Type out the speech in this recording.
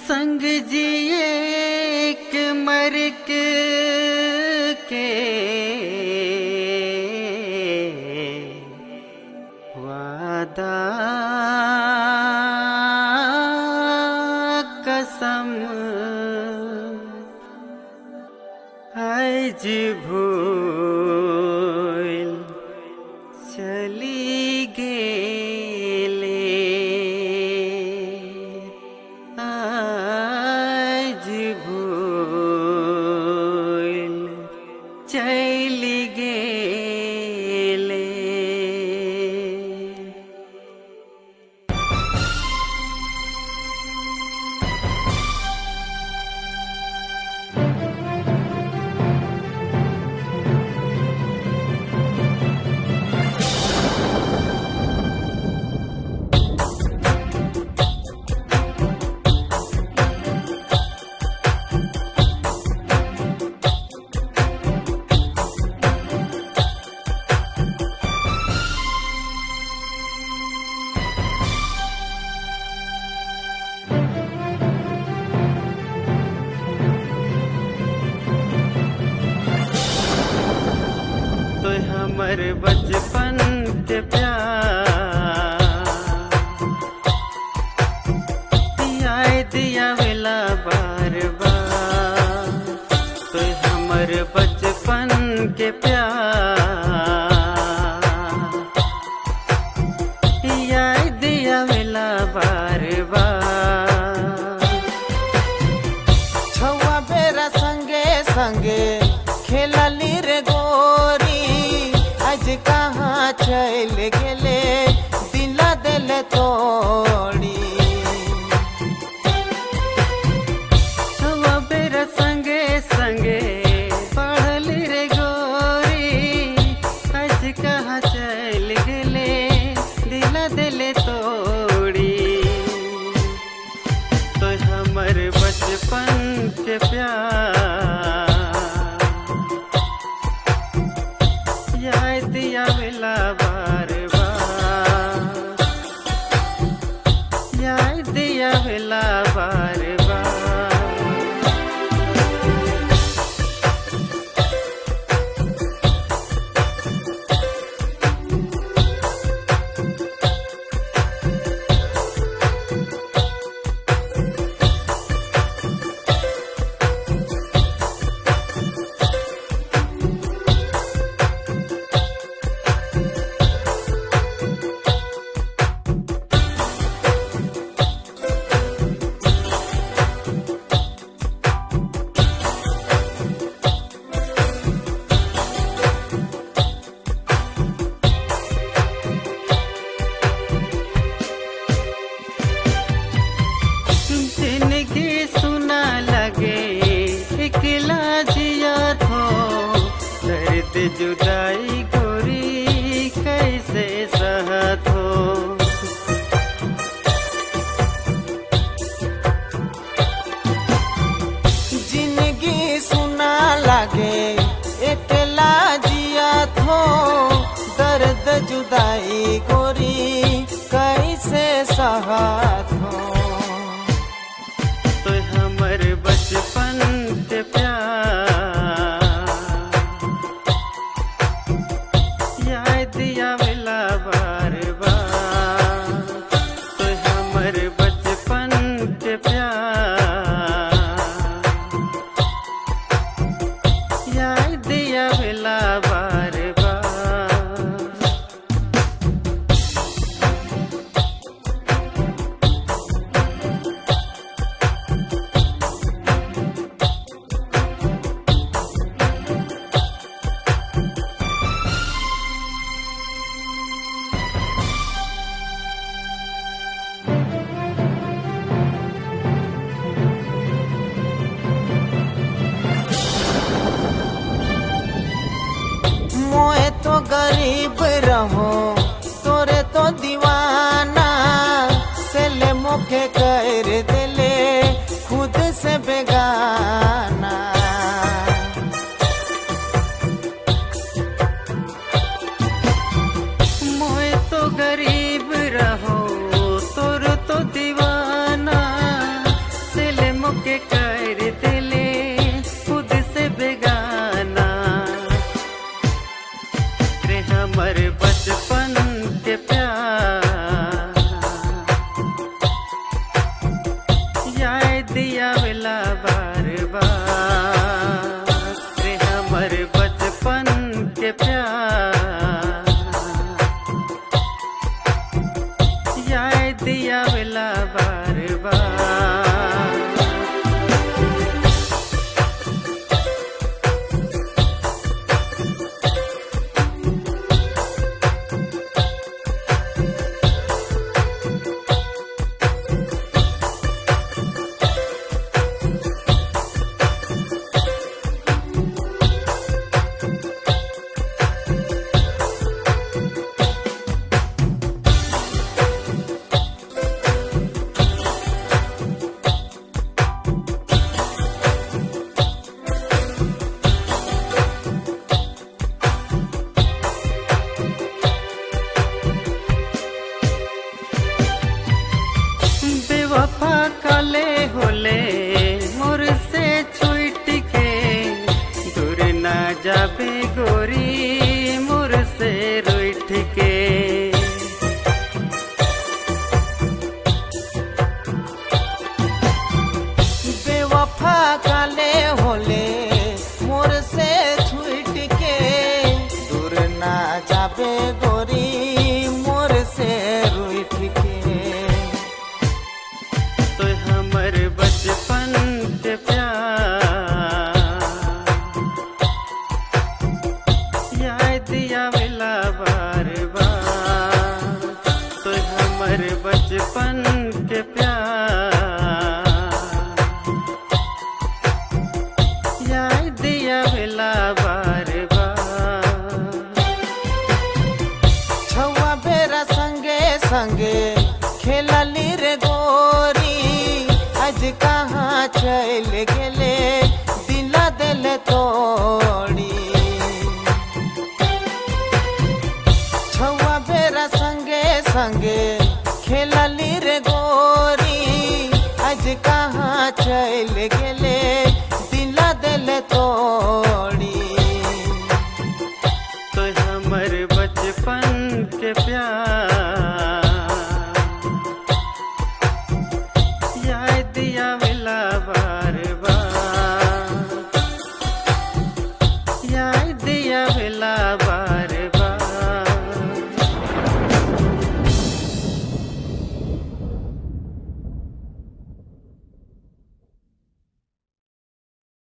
संग जिए के मर के वादा कसम आज भूल चली गेले आज भूल चली गेले। हमर बचपन के प्यार याद आवेला बार बार। तो हमर बचपन के प्यार याद आवेला बार बार। छुआ बेरा संगे संगे खेलली रे गोरी आज कहाँ चल गेले दिला दिल तोड़ी। छुआ बेरा संगे संगे पढ़ली रे गोरी आज कहाँ चल गेले दिला दिल तोड़ी। तो हमर बचपन के प्यार याद आवेला बार बार याद आवेला बार बार। जिंदगी सुना लगे अकेला जिया थो दर्द जुदाई गोरी कैसे सहत हो। जिंदगी सुना लागे एकला जिया थो दर्द जुदाई गोरी कैसे सहत हो। तो हमर बचपन के प्यार याद आवेला बार बार। तो हमर बचपन के प्यार याद आवेला बार बार। के कर दिले खुद से बेगाना रे हमर बचपन के प्यार याद दिया मिला बार बार रे हमर बचपन के प्यार याद दिया मिला बार बार बेवफा काले होले मोर से छूट के दूर ना जाबे गोरी मोर से रूठ के बेवफा काले होले मोर से छूट के दूर ना जाबे गोरी मोर से रूठ के तो हमर बचपन के प्यार याद दिया मिला बार बार तो हमर बचपन के प्यार याद दिया मिला बार बार छुआ बेरा संगे संगे खेलली रे गोरी आज कहाँ चल गेले दिला दिल तोड़ी छुआ बेरा संगे संगे खेलली रे गोरी आज कहाँ चल गेले दिला दिल तोड़ी तो हमर बचपन के प्यार याद दिया मिला बार